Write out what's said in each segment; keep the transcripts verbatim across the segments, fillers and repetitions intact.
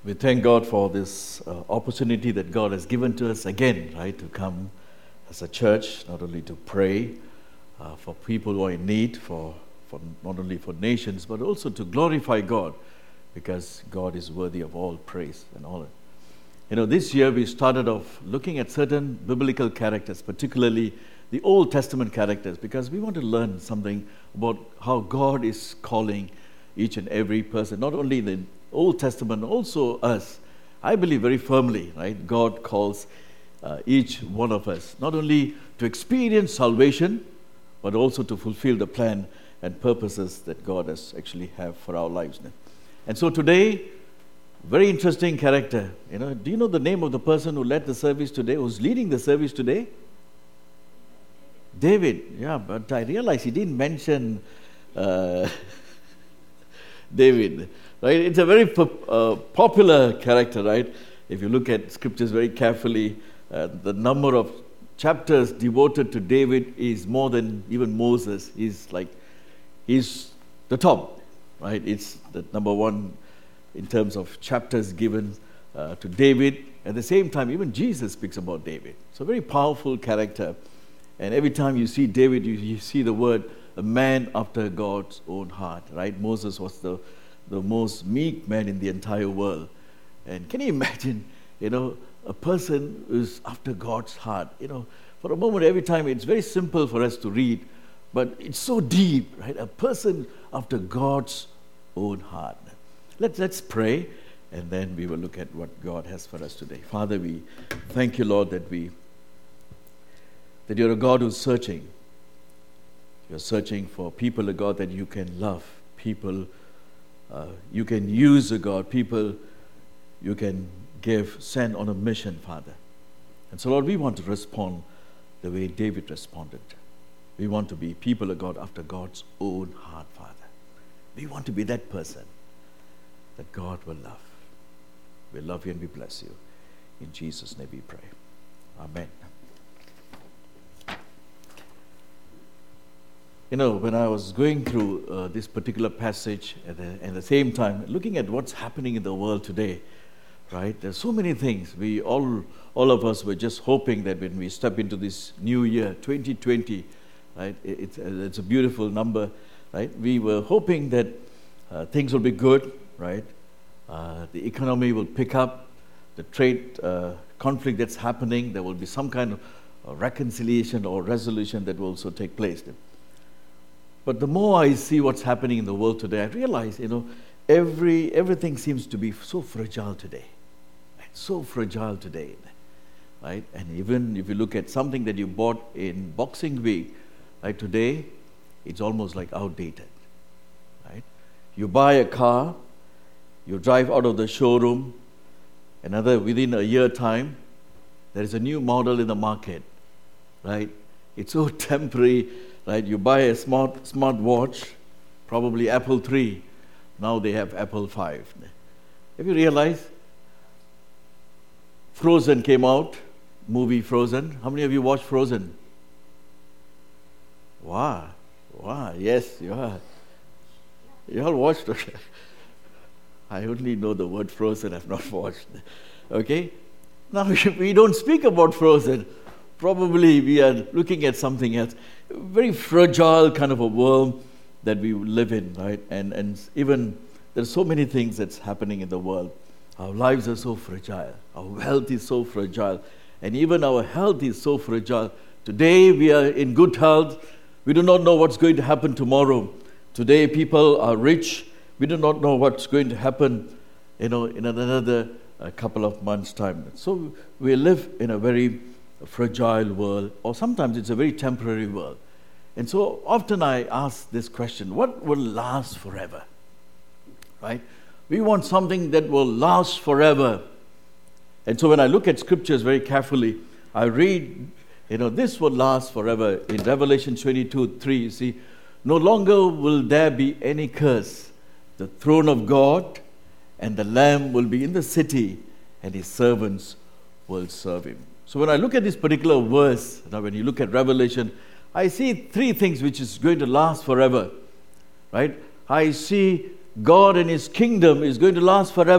We thank God for this uh, opportunity that God has given to us again, right, to come as a church, not only to pray uh, for people who are in need, for, for not only for nations, but also to glorify God, because God is worthy of all praise and honor. You know, this year we started off looking at certain biblical characters, particularly the Old Testament characters, because we want to learn something about how God is calling each and every person, not only the Old Testament, also us. I believe very firmly, right? God calls uh, each one of us not only to experience salvation, but also to fulfill the plan and purposes that God has actually have for our lives. And so today, very interesting character. You know, do you know the name of the person who led the service today, who's leading the service today? David. Yeah, but I realize he didn't mention uh, David. Right? It's a very pop- uh, popular character, right? If you look at scriptures very carefully, uh, the number of chapters devoted to David is more than even Moses. He's like, he's the top, right? It's the number one in terms of chapters given uh, to David. At the same time, even Jesus speaks about David. So very powerful character. And every time you see David, you, you see the word, a man after God's own heart, right? Moses was the the most meek man in the entire world. And can you imagine, you know, a person who's after God's heart? You know, for a moment, every time, it's very simple for us to read, but it's so deep, right? A person after God's own heart. Let's, let's pray, and then we will look at what God has for us today. Father, we thank you, Lord, that we, that you're a God who's searching. You're searching for people, a God that you can love, people Uh, you can use, a God, people you can give, send on a mission, Father. And so, Lord, we want to respond the way David responded. We want to be people, of God, after God's own heart, Father. We want to be that person that God will love. We love you and we bless you. In Jesus' name we pray. Amen. You know, when I was going through uh, this particular passage at the, at the same time, looking at what's happening in the world today, right? There's so many things. We all, all of us were just hoping that when we step into this new year, twenty twenty, right? It, it's, it's a beautiful number, right? We were hoping that uh, things will be good, right? Uh, the economy will pick up, the trade uh, conflict that's happening, there will be some kind of uh, reconciliation or resolution that will also take place. But the more I see what's happening in the world today, I realize, you know, every everything seems to be so fragile today. Right? So fragile today. Right? And even if you look at something that you bought in Boxing Week, right, today, it's almost like outdated. Right? You buy a car, you drive out of the showroom, another within a year time, there is a new model in the market. Right? It's so temporary. Right, you buy a smart smart watch, probably Apple three. Now they have Apple five. Have you realized? Frozen came out, movie Frozen. How many of you watched Frozen? Wow, wow, yes, you are. You all watched it. I only know the word Frozen. I've not watched. Okay, now we don't speak about Frozen. Probably we are looking at something else. Very fragile kind of a world that we live in, right? And and even there's so many things that's happening in the world. Our lives are so fragile. Our health is so fragile. And even our health is so fragile. Today we are in good health. We do not know what's going to happen tomorrow. Today people are rich. We do not know what's going to happen, you know, in another uh, couple of months' time. So we live in a very fragile world, or sometimes it's a very temporary world. And so often I ask this question, what will last forever? Right? We want something that will last forever. And so when I look at scriptures very carefully, I read, you know, this will last forever. In Revelation twenty-two three, you see, no longer will there be any curse. The throne of God and the Lamb will be in the city, and his servants will serve him. So when I look at this particular verse, now when you look at Revelation, I see three things which is going to last forever, right? I see God and his kingdom is going to last forever.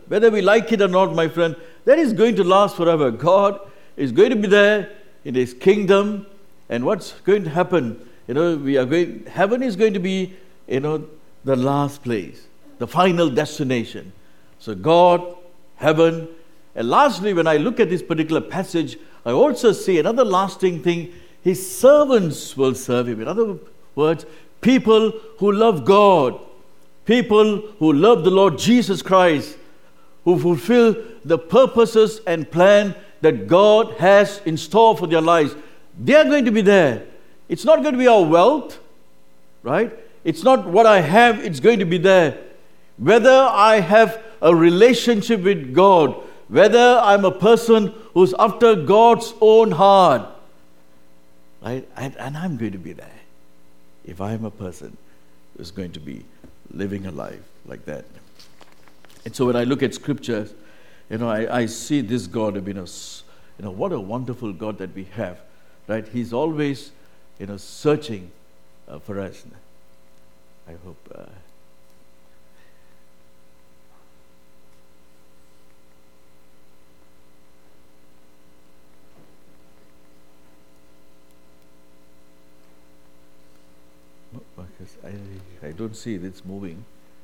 whether we like it or not, my friend, that is going to last forever. God is going to be there in His kingdom, and what's going to happen? You know, we are going. Heaven is going to be, you know, the last place, the final destination. So God, heaven, and lastly, when I look at this particular passage, I also see another lasting thing. His servants will serve Him. In other words, people who love God, people who love the Lord Jesus Christ, who fulfill the purposes and plan that God has in store for their lives, they are going to be there. It's not going to be our wealth, right? It's not what I have, it's going to be there. Whether I have a relationship with God, whether I'm a person who's after God's own heart, right? And, and I'm going to be there if I'm a person who's going to be living a life like that. And so when I look at scriptures, you know, I, I see this God, I mean, you know, what a wonderful God that we have, right? He's always, you know, searching uh, for us. I hope. Uh, because I, I don't see it, it's moving.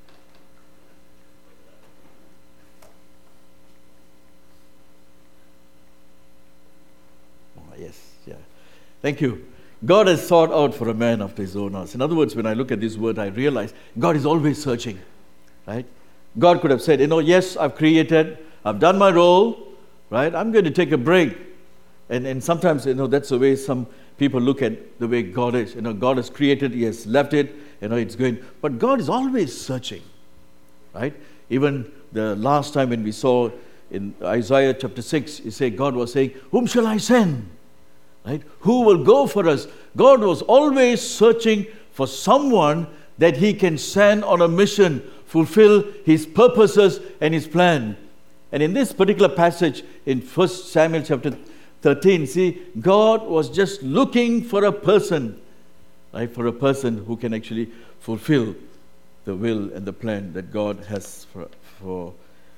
Oh, yes, yeah. Thank you. God has sought out for a man after His own heart. In other words, when I look at this word, I realize God is always searching, right? God could have said, you know, yes, I've created, I've done my role, right? I'm going to take a break. And and sometimes, you know, that's the way some people look at the way God is. You know, God has created, He has left it, you know, it's going. But God is always searching, right? Even the last time when we saw in Isaiah chapter six, He said, God was saying, whom shall I send? Right? Who will go for us? God was always searching for someone that He can send on a mission, fulfill His purposes and His plan. And in this particular passage in First Samuel chapter thirteen, see, God was just looking for a person, right? For a person who can actually fulfill the will and the plan that God has for for,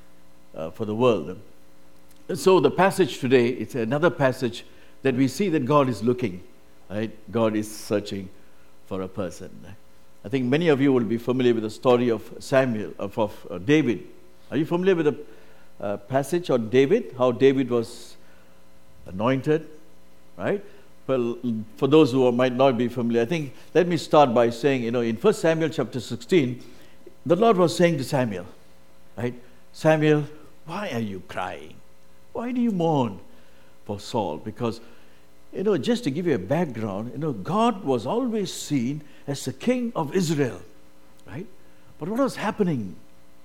uh, for the world. And so the passage today, it's another passage that we see that God is looking, right? God is searching for a person. I think many of you will be familiar with the story of Samuel, of, of uh, David. Are you familiar with the uh, passage on David? How David was anointed, right? Well, for those who might not be familiar, I think, let me start by saying, you know, in First Samuel chapter sixteen, the Lord was saying to Samuel, right? Samuel, why are you crying? Why do you mourn for Saul? Because, you know, just to give you a background, you know, God was always seen as the king of Israel, right? But what was happening?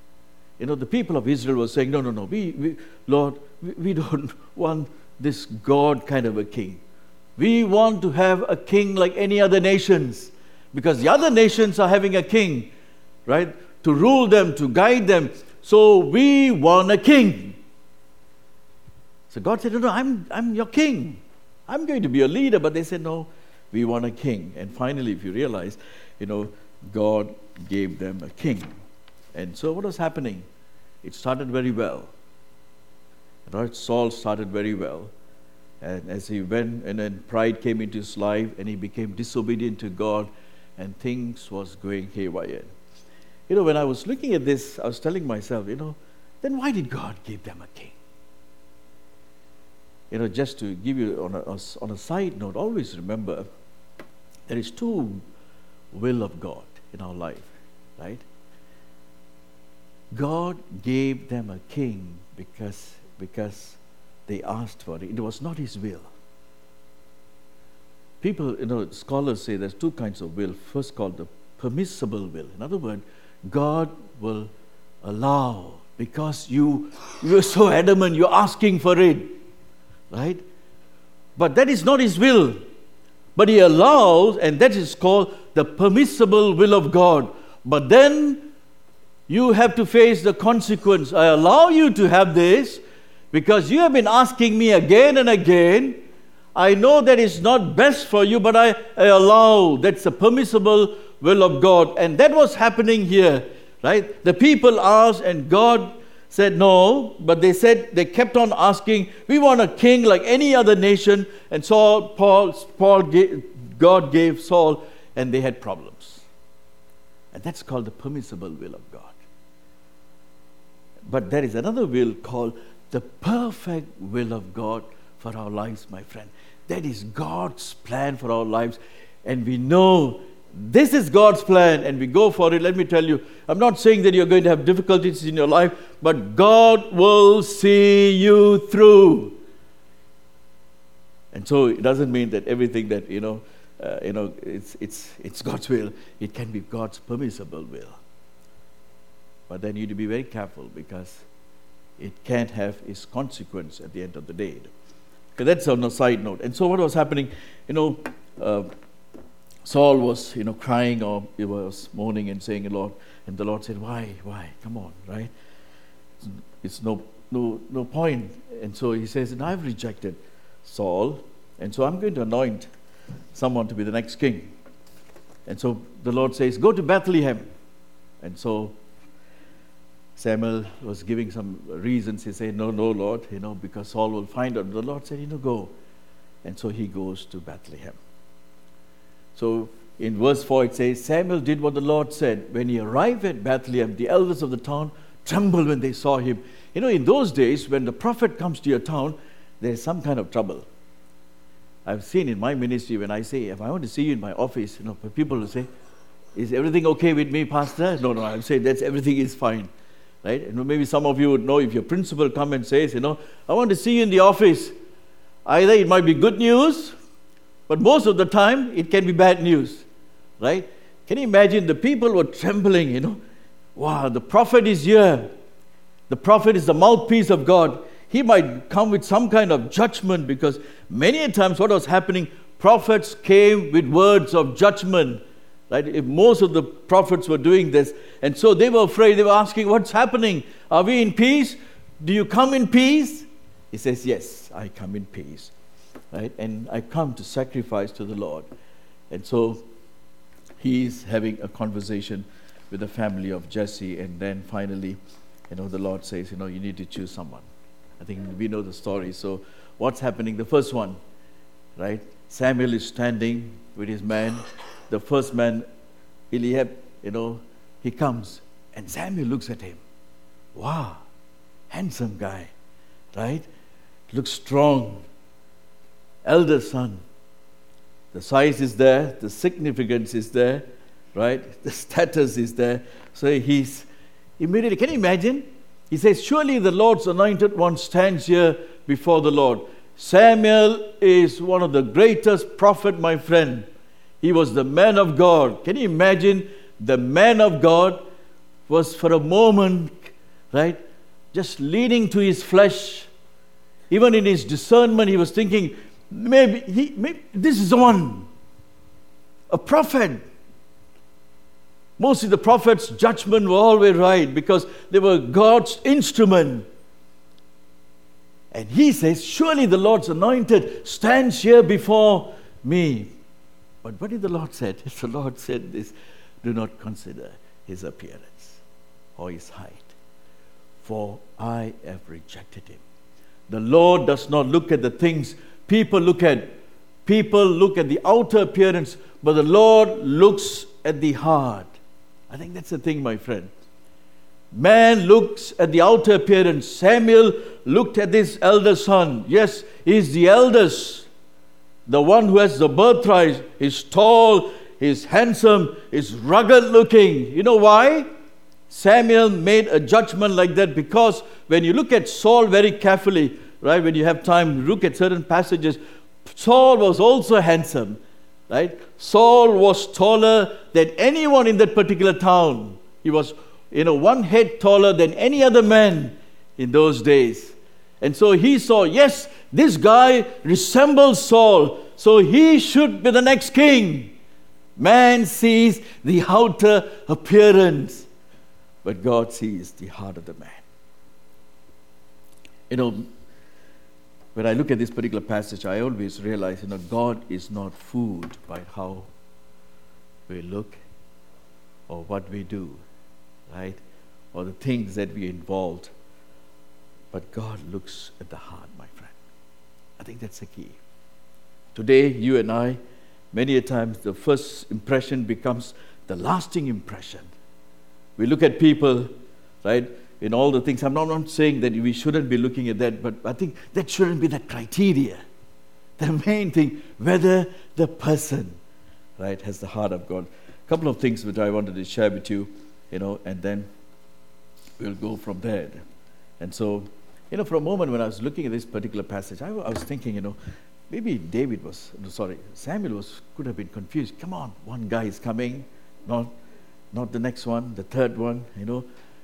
You know, the people of Israel were saying, no, no, no, we, we Lord, we, we don't want this God kind of a king. We want to have a king like any other nations, because the other nations are having a king, right? To rule them, to guide them. So we want a king. So God said, no, no, I'm, I'm your king. I'm going to be a leader. But they said, no, we want a king. And finally, if you realize, you know, God gave them a king. And so what was happening? It started very well. Right? Saul started very well. And as he went, and then pride came into his life, and he became disobedient to God, and things was going haywire. You know, when I was looking at this, I was telling myself, you know, then why did God give them a king? You know, just to give you on a, on a side note, always remember there is two will of God in our life, right? God gave them a king because, because they asked for it. It was not His will. People, you know, scholars say there's two kinds of will. First called the permissible will. In other words, God will allow because you, you're so adamant, you're asking for it. Right? But that is not His will. But He allows, and that is called the permissible will of God. But then you have to face the consequence. I allow you to have this because you have been asking me again and again. I know that it's not best for you, but I, I allow. That's the permissible will of God. And that was happening here. Right? The people asked, and God said no, but they said, they kept on asking, we want a king like any other nation. And Saul, Paul, Paul gave, God gave Saul, and they had problems. And that's called the permissible will of God. But there is another will called the perfect will of God for our lives, my friend. That is God's plan for our lives. And we know this is God's plan, and we go for it. Let me tell you, I'm not saying that you're going to have difficulties in your life, but God will see you through. And so it doesn't mean that everything that, you know, uh, you know, it's, it's, it's God's will. It can be God's permissible will. But then you need to be very careful, because it can have its consequence at the end of the day. Okay, that's on a side note. And so what was happening, you know, uh, Saul was, you know, crying, or he was moaning and saying, Lord, and the Lord said, why, why, come on, right? It's no, no, no point. And so he says, and I've rejected Saul, and so I'm going to anoint someone to be the next king. And so the Lord says, go to Bethlehem. And so Samuel was giving some reasons. He said, no, no, Lord, you know, because Saul will find out. The Lord said, you know, go. And so he goes to Bethlehem. So in verse four it says, Samuel did what the Lord said. When he arrived at Bethlehem, the elders of the town trembled when they saw him. You know, in those days, when the prophet comes to your town, there is some kind of trouble. I've seen in my ministry, when I say, if I want to see you in my office, you know, people will say, is everything okay with me, Pastor? No, no, I'll say, that's everything is fine. Right? And maybe some of you would know, if your principal comes and says, you know, I want to see you in the office. Either it might be good news, but most of the time, it can be bad news, right? Can you imagine? The people were trembling, you know. Wow, the prophet is here. The prophet is the mouthpiece of God. He might come with some kind of judgment, because many a times what was happening, prophets came with words of judgment, right? If most of the prophets were doing this. And so they were afraid. They were asking, what's happening? Are we in peace? Do you come in peace? He says, yes, I come in peace. Right? And I come to sacrifice to the Lord. And so he's having a conversation with the family of Jesse, and then finally, you know, the Lord says, you know, you need to choose someone. I think we know the story. So what's happening? The first one, right? Samuel is standing with his man. The first man, Eliab, you know, he comes, and Samuel looks at him. Wow, handsome guy, right? Looks strong. Elder son. The size is there, the significance is there, right? The status is there. So he's immediately, can you imagine? He says, surely the Lord's anointed one stands here before the Lord. Samuel is one of the greatest prophet, my friend. He was the man of God. Can you imagine? The man of God was for a moment, right, just leaning to his flesh. Even in his discernment, he was thinking, maybe, he, maybe this is the one. A prophet. Mostly the prophets' judgment were always right, because they were God's instrument. And he says, surely the Lord's anointed stands here before me. But what did the Lord say? The Lord said this, do not consider his appearance or his height, for I have rejected him. The Lord does not look at the things people look at. People look at the outer appearance, but the Lord looks at the heart. I think that's the thing, my friend. Man looks at the outer appearance. Samuel looked at his elder son. Yes, he's the eldest. The one who has the birthright. He's tall, he's handsome, he's rugged looking. You know why? Samuel made a judgment like that, because when you look at Saul very carefully, right, when you have time, look at certain passages, Saul was also handsome, right? Saul was taller than anyone in that particular town. He was, you know, one head taller than any other man in those days. And so he saw, yes, this guy resembles Saul, so he should be the next king. Man sees the outer appearance, but God sees the heart of the man. You know, when I look at this particular passage, I always realize, you know, God is not fooled by how we look or what we do, right? Or the things that we involved But God looks at the heart, my friend. I think that's the key. Today, you and I, many a times the first impression becomes the lasting impression. We look at people, right, in all the things. I'm not, not saying that we shouldn't be looking at that, but I think that shouldn't be the criteria. The main thing, whether the person, right, has the heart of God. A couple of things which I wanted to share with you, you know, and then we'll go from there. And so, you know, for a moment when I was looking at this particular passage, I, I was thinking, you know, maybe David was, sorry, Samuel was could have been confused. Come on, one guy is coming, not, not the next one, the third one, you know.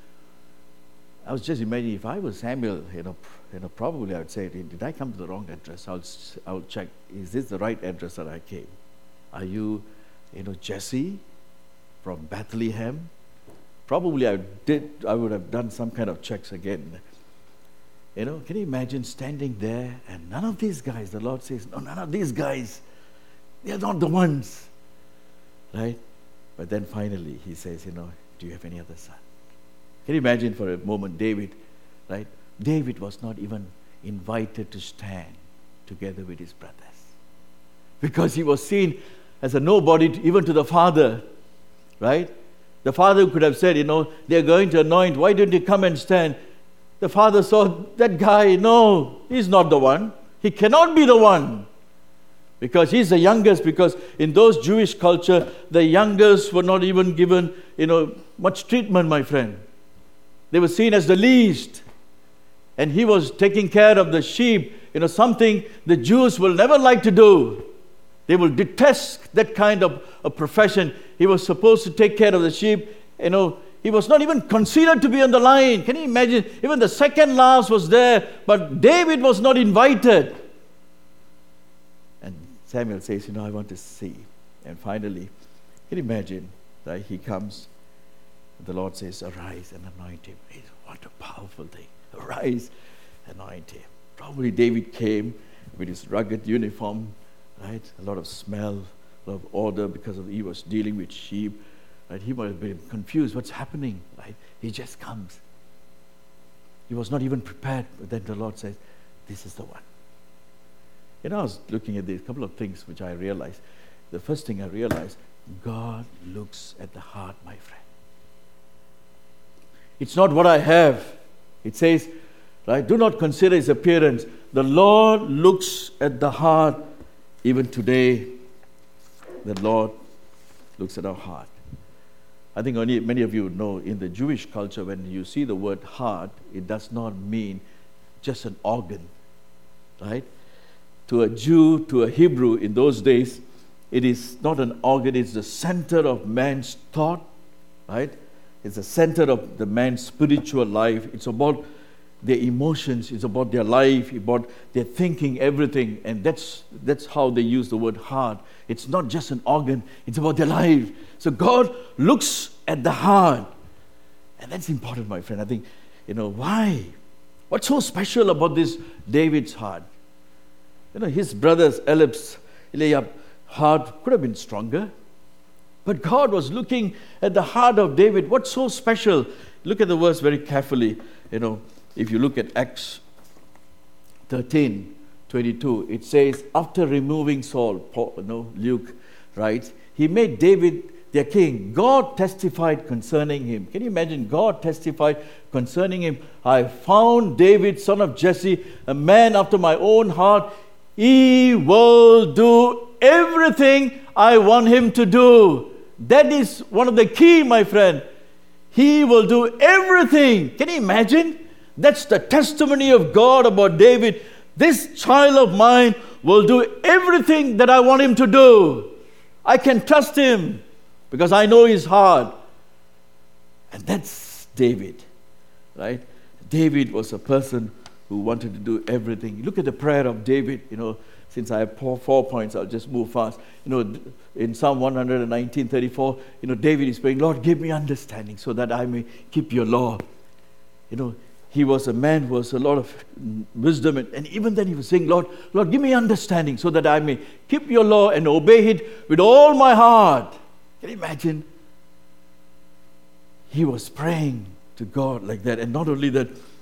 I was just imagining if I was Samuel, you know, you know, probably I would say, did I come to the wrong address? I'll, I'll check, is this the right address that I came? Are you, you know, Jesse from Bethlehem? Probably I did. I would have done some kind of checks again. You know, can you imagine standing there and none of these guys, the Lord says, no, none of these guys, they're not the ones, right? But then finally he says, you know, do you have any other son? Can you imagine for a moment David, right? David was not even invited to stand together with his brothers because he was seen as a nobody to, even to the father, right? The father could have said, you know, they're going to anoint, why don't you come and stand? The father saw that guy, no, he's not the one. He cannot be the one because he's the youngest, because in those Jewish culture, the youngest were not even given, you know, much treatment, my friend. They were seen as the least. And he was taking care of the sheep, you know, something the Jews will never like to do. They will detest that kind of a profession. He was supposed to take care of the sheep. You know, he was not even considered to be on the line. Can you imagine? Even the second last was there, but David was not invited. And Samuel says, you know, I want to see. And finally, can you imagine, right? He comes. The Lord says, arise and anoint him. What a powerful thing. Arise, anoint him. Probably David came with his rugged uniform, right? A lot of smell, a lot of order because of he was dealing with sheep. Right? He might have been confused. What's happening? Right? He just comes. He was not even prepared. But then the Lord says, this is the one. You know, I was looking at these couple of things which I realized. The first thing I realized, God looks at the heart, my friend. It's not what I have. It says, right, do not consider his appearance. The Lord looks at the heart. Even today, the Lord looks at our heart. I think only many of you know in the Jewish culture, when you see the word heart, it does not mean just an organ, right? To a Jew, to a Hebrew in those days, it is not an organ, it's the center of man's thought, right? It's the center of the man's spiritual life. It's about their emotions. It's about their life, about their thinking, everything. And that's that's how they use the word heart. It's not just an organ. It's about their life. So God looks at the heart. And that's important, my friend. I think, you know, why? What's so special about this David's heart? You know, his brothers, Eliab's, Eliab's heart could have been stronger. But God was looking at the heart of David. What's so special? Look at the verse very carefully. You know, if you look at Acts thirteen twenty-two, it says, after removing Saul, Paul, you know, Luke writes, he made David their king. God testified concerning him. Can you imagine? God testified concerning him. I found David, son of Jesse, a man after my own heart. He will do everything I want him to do. That is one of the key, my friend. He will do everything. Can you imagine? That's the testimony of God about David. This child of mine will do everything that I want him to do. I can trust him because I know his heart. And that's David, right? David was a person who wanted to do everything. Look at the prayer of David, you know. Since I have four, four points, I'll just move fast. You know, in Psalm one nineteen, thirty-four, you know, David is praying, Lord, give me understanding so that I may keep your law. You know, he was a man who was a lot of wisdom. And, and even then he was saying, Lord, Lord, give me understanding so that I may keep your law and obey it with all my heart. Can you imagine? He was praying to God like that. And not only that,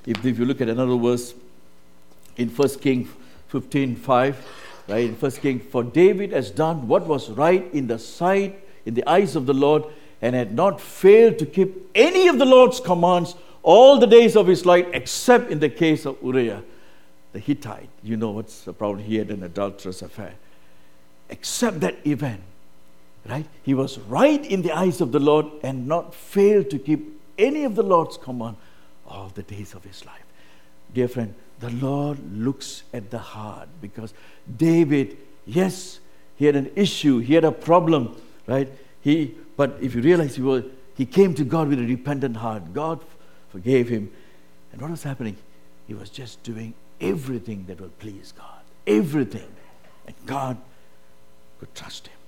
if, if you look at another verse in First Kings fifteen five, right? In First Kings, for David has done what was right in the sight, in the eyes of the Lord, and had not failed to keep any of the Lord's commands all the days of his life, except in the case of Uriah the Hittite. You know what's the problem? He had an adulterous affair. Except that event, right? He was right in the eyes of the Lord and not failed to keep any of the Lord's command all the days of his life. Dear friend, the Lord looks at the heart, because David, yes, he had an issue, he had a problem, right? He, but if you realize he was, he came to God with a repentant heart. God forgave him. And what was happening? He was just doing everything that will please God. Everything. And God could trust him.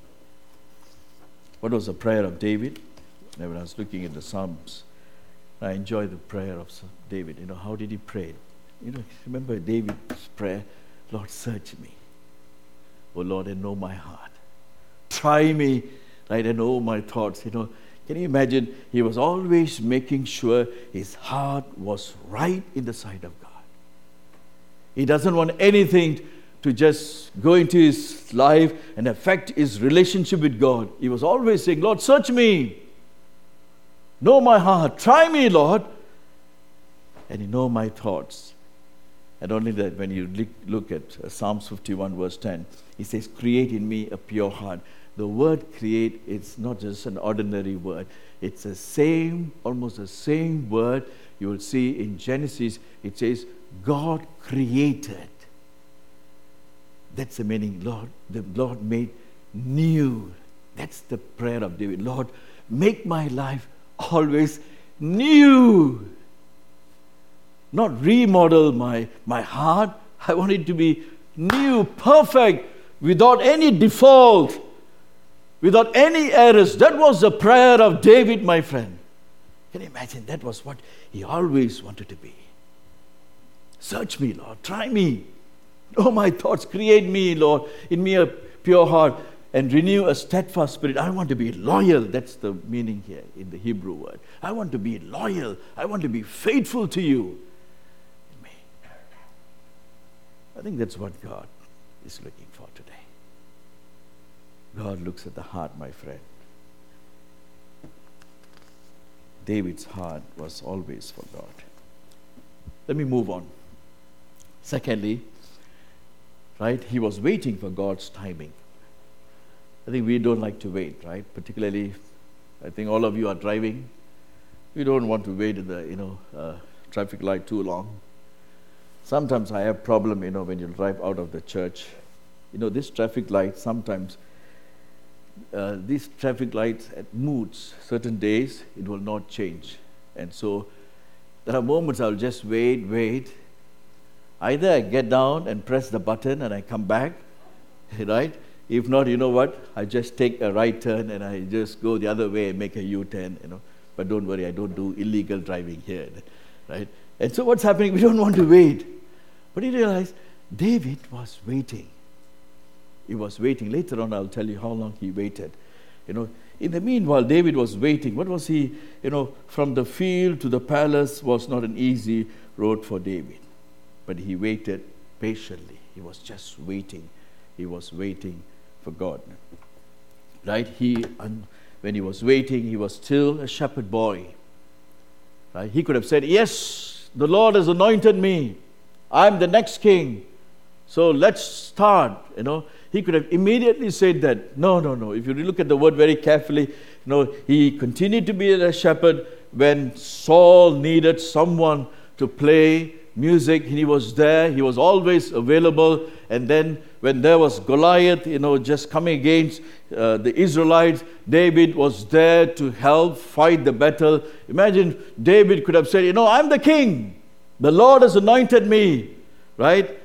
What was the prayer of David? When I was looking at the Psalms, I enjoy the prayer of David. You know, how did he pray? You know, remember David's prayer? Lord, search me. Oh Lord, and know my heart. Try me, right, and know my thoughts. You know, can you imagine? He was always making sure his heart was right in the sight of God. He doesn't want anything to just go into his life and affect his relationship with God. He was always saying, Lord, search me. Know my heart. Try me, Lord. And you know my thoughts. And only that, when you look at Psalms fifty-one verse ten, he says, create in me a pure heart. The word create, it's not just an ordinary word. It's the same, almost the same word you will see in Genesis. It says, God created. That's the meaning. Lord, the Lord made new. That's the prayer of David. Lord, make my life always new. Not remodel my, my heart. I want it to be new, perfect, without any default, without any errors. That was the prayer of David, my friend. Can you imagine? That was what he always wanted to be. Search me, Lord. Try me. Know my thoughts. Create me, Lord, in me a pure heart, and renew a steadfast spirit. I want to be loyal. That's the meaning here in the Hebrew word. I want to be loyal. I want to be faithful to you. Me. I think that's what God is looking for today. God looks at the heart, my friend. David's heart was always for God. Let me move on. Secondly, right, he was waiting for God's timing. I think we don't like to wait, right? Particularly, I think all of you are driving. We don't want to wait at the, you know, uh, traffic light too long. Sometimes I have problem, you know, when you drive out of the church. You know, this traffic light, sometimes, uh, these traffic lights at moods, certain days, it will not change. And so, there are moments I'll just wait, wait. Either I get down and press the button and I come back, right? If not, you know what? I just take a right turn and I just go the other way and make a U-turn, you know. But don't worry, I don't do illegal driving here, right? And so what's happening? We don't want to wait. But you realize David was waiting. He was waiting. Later on, I'll tell you how long he waited. You know, in the meanwhile, David was waiting. What was he? You know, from the field to the palace was not an easy road for David. But he waited patiently. He was just waiting. He was waiting for God. Right? He, when he was waiting, he was still a shepherd boy. Right? He could have said, yes, the Lord has anointed me. I'm the next king. So let's start. You know, he could have immediately said that. No, no, no. If you look at the word very carefully, you know, he continued to be a shepherd when Saul needed someone to play music. He was there. He was always available. And then when there was Goliath, you know, just coming against uh, the Israelites, David was there to help fight the battle. Imagine David could have said, you know, I'm the king. The Lord has anointed me, right?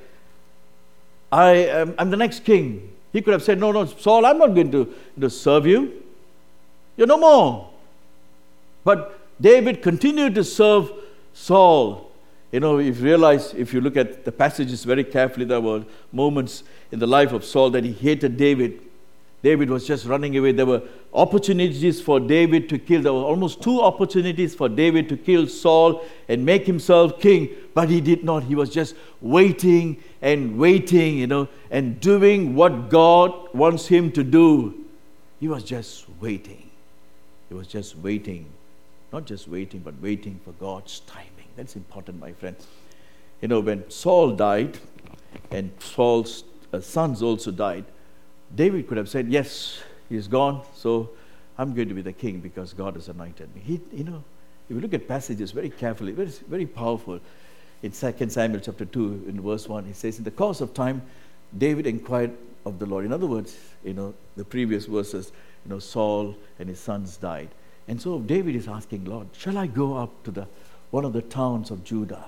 I am I'm the next king. He could have said, no, no, Saul, I'm not going to, to serve you. You're no more. But David continued to serve Saul. You know, if you realize, if you look at the passages very carefully, there were moments in the life of Saul that he hated David. David was just running away. There were opportunities for David to kill. There were almost two opportunities for David to kill Saul and make himself king, but he did not. He was just waiting and waiting, you know, and doing what God wants him to do. He was just waiting. He was just waiting. Not just waiting, but waiting for God's timing. That's important, my friend. You know, when Saul died, and Saul's uh, sons also died, David could have said, yes, he's gone, so I'm going to be the king because God has anointed me. He, you know, if you look at passages very carefully, very, very powerful. In Second Samuel chapter two, in verse one, he says, in the course of time, David inquired of the Lord. In other words, you know, the previous verses, you know, Saul and his sons died. And so David is asking, Lord, shall I go up to the one of the towns of Judah?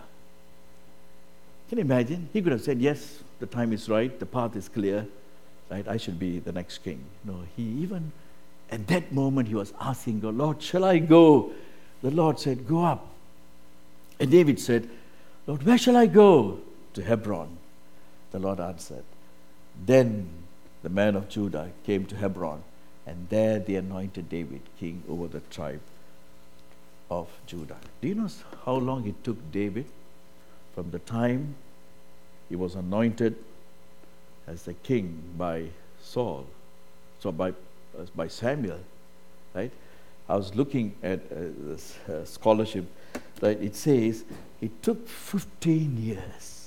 Can you imagine? He could have said, yes, the time is right, the path is clear. Right, I should be the next king. No, he even, at that moment, he was asking God, Lord, shall I go? The Lord said, go up. And David said, Lord, where shall I go? To Hebron. The Lord answered. Then the men of Judah came to Hebron, and there they anointed David king over the tribe of Judah. Do you know how long it took David from the time he was anointed as the king by Saul, so by uh, by Samuel, right? I was looking at uh, this uh, scholarship, right? It says it took fifteen years.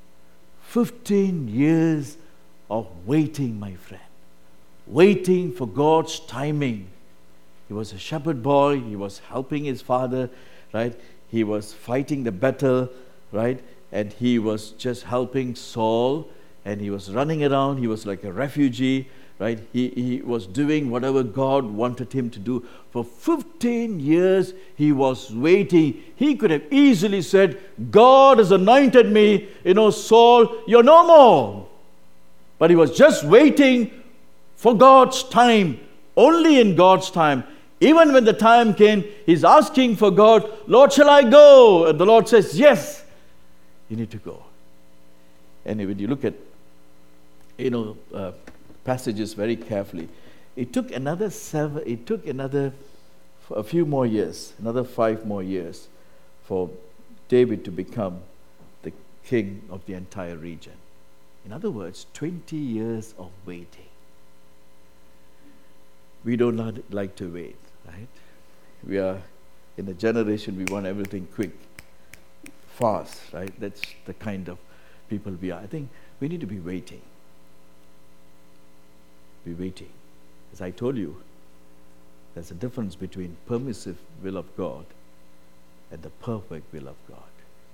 fifteen years of waiting, my friend. Waiting for God's timing. He was a shepherd boy. He was helping his father, right? He was fighting the battle, right? And he was just helping Saul. And he was running around. He was like a refugee, right? He, he was doing whatever God wanted him to do. For fifteen years, he was waiting. He could have easily said, God has anointed me, you know, Saul, you're no more. But he was just waiting for God's time, only in God's time. Even when the time came, he's asking for God, Lord, shall I go? And the Lord says, yes, you need to go. And when you look at you know, uh, passages very carefully, it took another seven, it took another, a few more years, another five more years for David to become the king of the entire region. In other words, twenty years of waiting. We don't not like to wait, right? We are in a generation, we want everything quick, fast, right? That's the kind of people we are. I think we need to be waiting. Be waiting. As I told you, there's a difference between permissive will of God and the perfect will of God.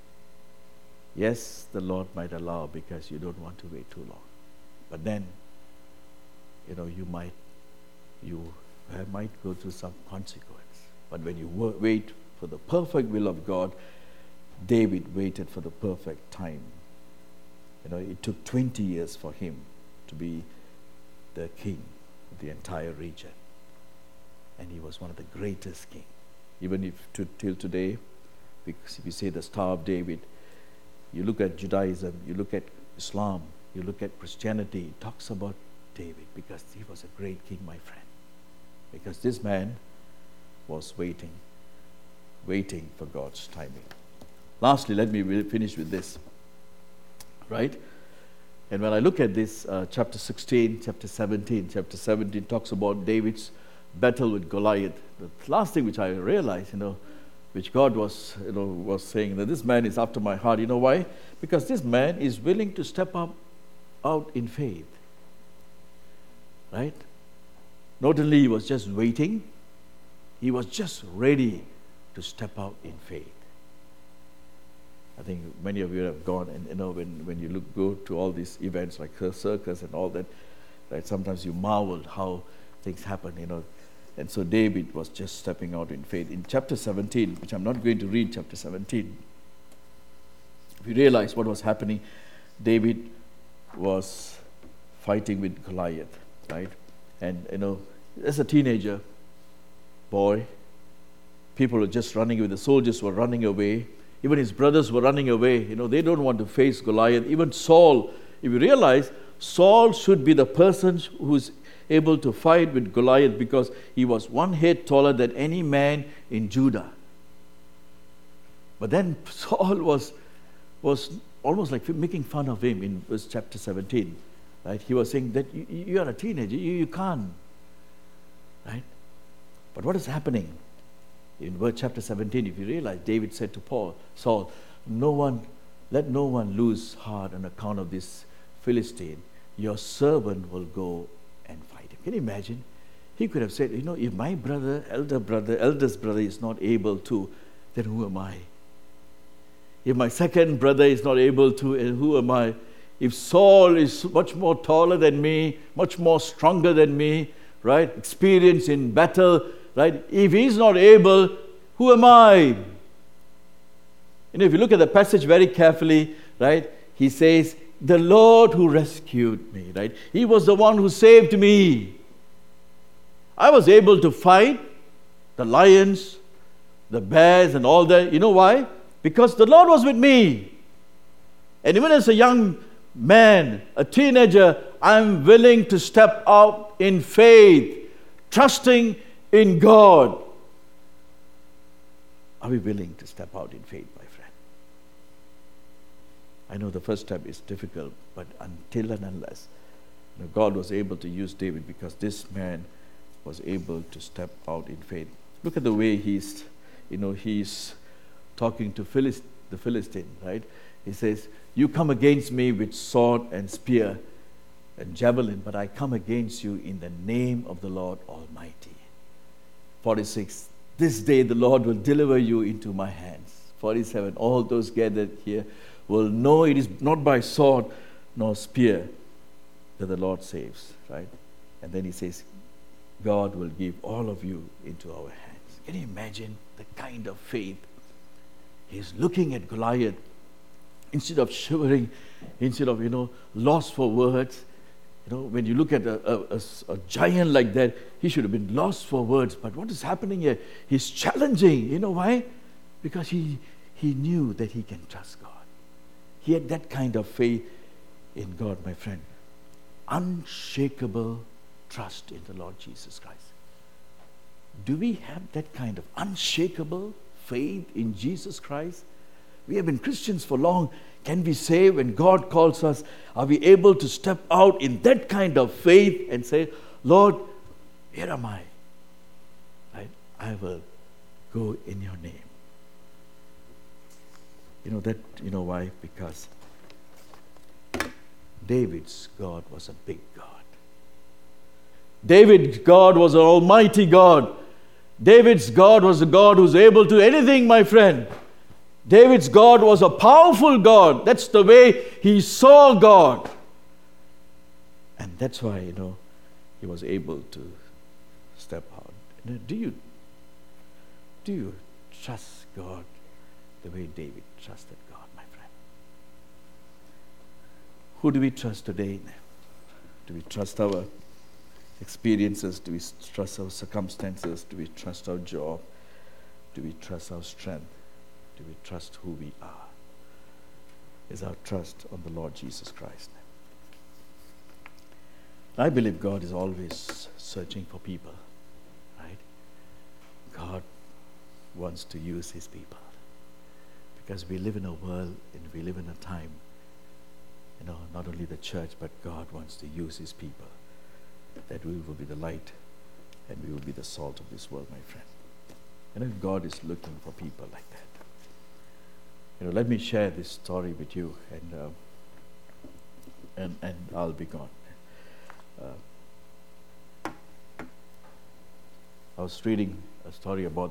Yes, the Lord might allow because you don't want to wait too long. But then, you know, you might you might go through some consequence. But when you wait for the perfect will of God, David waited for the perfect time. You know, it took twenty years for him to be the king of the entire region. And he was one of the greatest kings. Even if to, till today, because if you say the Star of David, you look at Judaism, you look at Islam, you look at Christianity, it talks about David because he was a great king, my friend. Because this man was waiting, waiting for God's timing. Lastly, let me finish with this, right? And when I look at this, uh, chapter sixteen, chapter seventeen, chapter seventeen talks about David's battle with Goliath. The last thing which I realized, you know, which God was, you know, was saying that this man is after my heart. You know why? Because this man is willing to step up out in faith, right? Not only he was just waiting, he was just ready to step out in faith. I think many of you have gone, and you know, when, when you look, go to all these events like her circus and all that, right? Sometimes you marvel how things happen, you know. And so David was just stepping out in faith. In chapter seventeen, which I'm not going to read, chapter seventeen, if you realize what was happening, David was fighting with Goliath, right? And you know, as a teenager boy, people were just running away. The soldiers were running away. Even his brothers were running away. You know, they don't want to face Goliath. Even Saul, if you realize, Saul should be the person who's able to fight with Goliath because he was one head taller than any man in Judah. But then Saul was, was almost like making fun of him in verse chapter seventeen. Right? He was saying that you, you are a teenager, you, you can't. Right? But what is happening? In verse chapter seventeen, if you realize, David said to Paul, Saul, no one, let no one lose heart on account of this Philistine. Your servant will go and fight him. Can you imagine? He could have said, you know, if my brother, elder brother, eldest brother is not able to, then who am I? If my second brother is not able to, and who am I? If Saul is much more taller than me, much more stronger than me, right? Experienced in battle, right? If he's not able, who am I? You know, if you look at the passage very carefully, right? He says, the Lord who rescued me, right? He was the one who saved me. I was able to fight the lions, the bears, and all that. You know why? Because the Lord was with me. And even as a young man, a teenager, I'm willing to step out in faith, trusting in God. Are we willing to step out in faith, my friend? I know the first step is difficult, but until and unless, you know, God was able to use David because this man was able to step out in faith. Look at the way he's, you know, he's talking to Philist- the Philistine, right? He says, you come against me with sword and spear and javelin, but I come against you in the name of the Lord Almighty. forty-six, this day the Lord will deliver you into my hands. forty-seven, all those gathered here will know it is not by sword nor spear that the Lord saves, right? And then he says, God will give all of you into our hands. Can you imagine the kind of faith? He's looking at Goliath, instead of shivering, instead of, you know, lost for words. You know, when you look at a, a, a, a giant like that, he should have been lost for words. But what is happening here? He's challenging. You know why? Because he, he knew that he can trust God. He had that kind of faith in God, my friend. Unshakable trust in the Lord Jesus Christ. Do we have that kind of unshakable faith in Jesus Christ? We have been Christians for long. Can we say when God calls us, are we able to step out in that kind of faith and say, Lord, here am I. Right? I will go in your name. You know that, you know why? Because David's God was a big God. David's God was an almighty God. David's God was a God who's able to do anything, my friend. David's God was a powerful God. That's the way he saw God. And that's why, you know, he was able to step out. You know, do you, do you trust God the way David trusted God, my friend? Who do we trust today? Do we trust our experiences? Do we trust our circumstances? Do we trust our job? Do we trust our strength? Do we trust who we are? Is our trust on the Lord Jesus Christ? I believe God is always searching for people, right? God wants to use his people because we live in a world and we live in a time, you know, not only the church, but God wants to use his people, that we will be the light and we will be the salt of this world, my friend. And if God is looking for people like that, you know, let me share this story with you, and uh, and and I'll be gone. Uh, I was reading a story about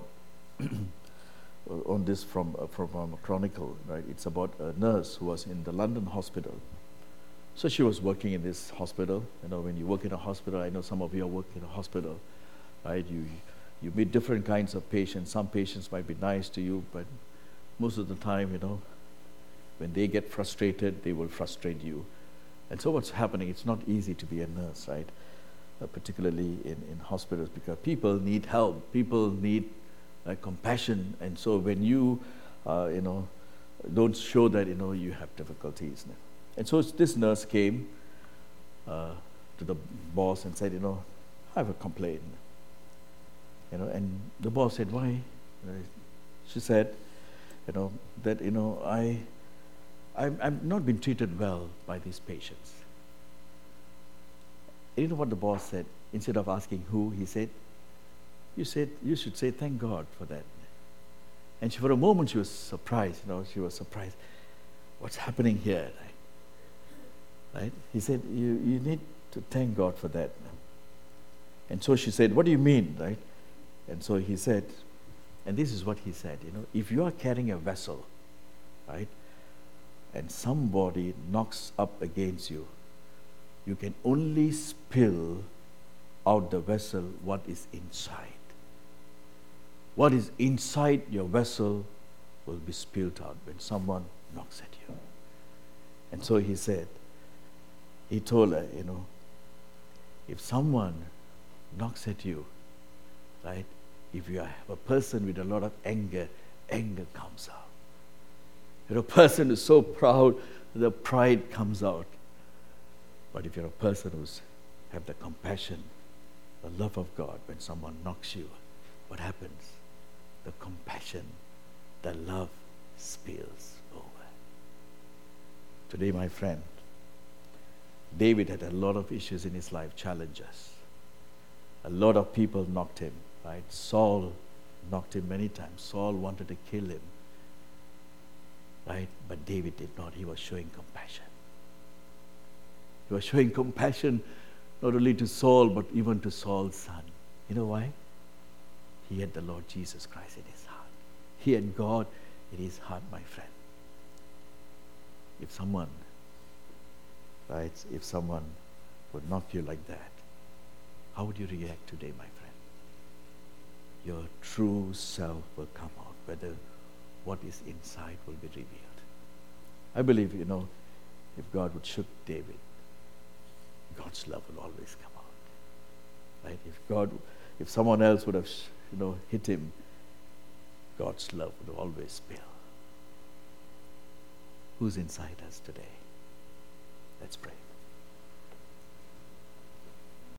on this from uh, from um, a chronicle, right? It's about a nurse who was in the London hospital. So she was working in this hospital. You know, when you work in a hospital, I know some of you are working in a hospital, right? You you meet different kinds of patients. Some patients might be nice to you, but most of the time, you know, when they get frustrated, they will frustrate you. And so what's happening, it's not easy to be a nurse, right? Uh, particularly in, in hospitals, because people need help. People need uh, compassion. And so when you, uh, you know, don't show that, you know, you have difficulties. And so this nurse came uh, to the boss and said, you know, I have a complaint. You know, and the boss said, why? You know, she said, you know, that, you know, I, I'm, I'm not been treated well by these patients. And you know what the boss said? Instead of asking who, he said, you said, you should say thank God for that. And she, for a moment, she was surprised, you know, she was surprised. What's happening here? Right? right? He said, you, you need to thank God for that. And so she said, what do you mean, right? And so he said, and this is what he said, you know, if you are carrying a vessel, right, and somebody knocks up against you, you can only spill out the vessel what is inside. What is inside your vessel will be spilled out when someone knocks at you. And so he said, he told her, you know, if someone knocks at you, right, if you have a person with a lot of anger, anger comes out. If you're a person who's so proud, the pride comes out. But if you're a person who's have the compassion, the love of God, when someone knocks you, what happens? The compassion, the love spills over. Today, my friend, David had a lot of issues in his life, challenges. A lot of people knocked him, right? Saul knocked him many times. Saul wanted to kill him, right? But David did not. He was showing compassion. He was showing compassion not only to Saul, but even to Saul's son. You know why? He had the Lord Jesus Christ in his heart. He had God in his heart, my friend. If someone, right, if someone would knock you like that, how would you react today, my friend? Your true self will come out, whether what is inside will be revealed. I believe, you know, if God would shoot David, God's love will always come out. Right? If God, if someone else would have, you know, hit him, God's love would always spill. Who's inside us today? Let's pray.